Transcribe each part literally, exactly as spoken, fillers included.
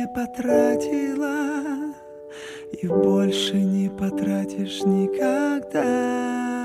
потратила и больше не потратишь никогда.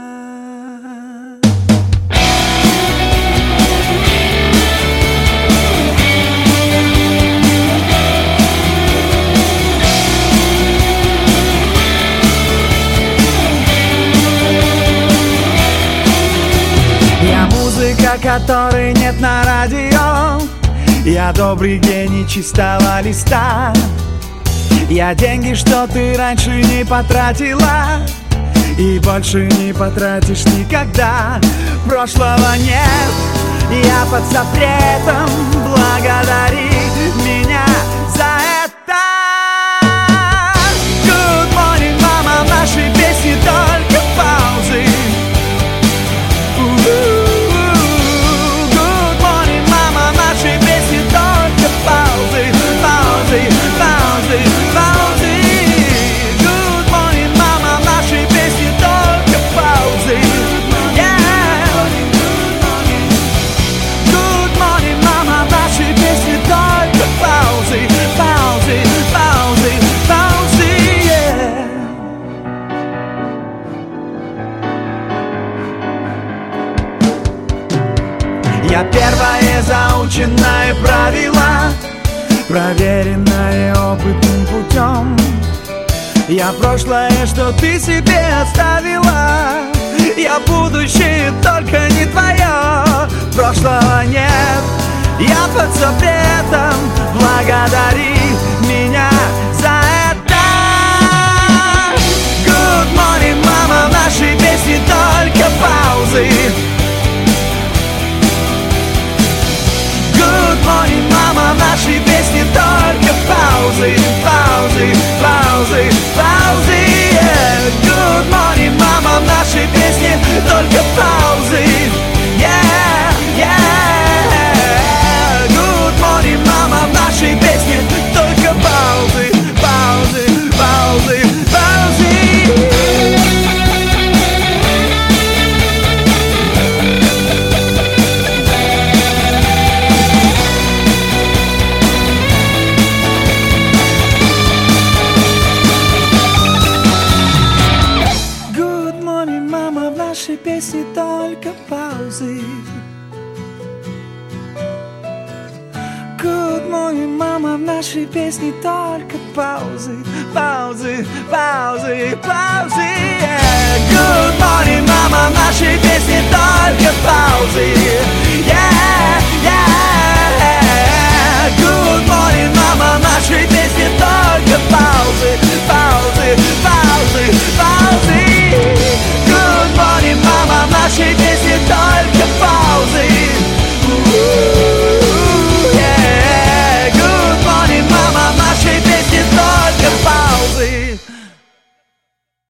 Я музыка, которой нет на радио. Я добрый гений чистого листа. Я деньги, что ты раньше не потратила и больше не потратишь никогда. Прошлого нет, я под запретом. Благодари меня за это. Good morning, мама, в нашей песне только паузы. Good morning, мама, в нашей песне только паузы, паузы, паузы, паузы. Good morning, мама, в нашей песне только паузы. Yeah. Good morning, мама, в нашей песне только паузы, паузы, паузы, паузы. Yeah. Я первое заученное правило, проверенное опытным путем. Я прошлое, что ты себе оставила. Я будущее, только не твое. Прошлого нет, я под запретом. Благодари меня за это. Good morning, мама, в нашей песне только паузы. Good morning, мама, в нашей песне только паузы, паузы, паузы, паузы. Yeah. Good morning, мама, в нашей песне только паузы. Yeah, yeah. Good morning, мама, в нашей песне только паузы, паузы, паузы, паузы. Песни только паузы. Good morning, мама, в нашей песне только паузы, паузы, паузы, паузы. Yeah. Good morning, мама, в нашей песне только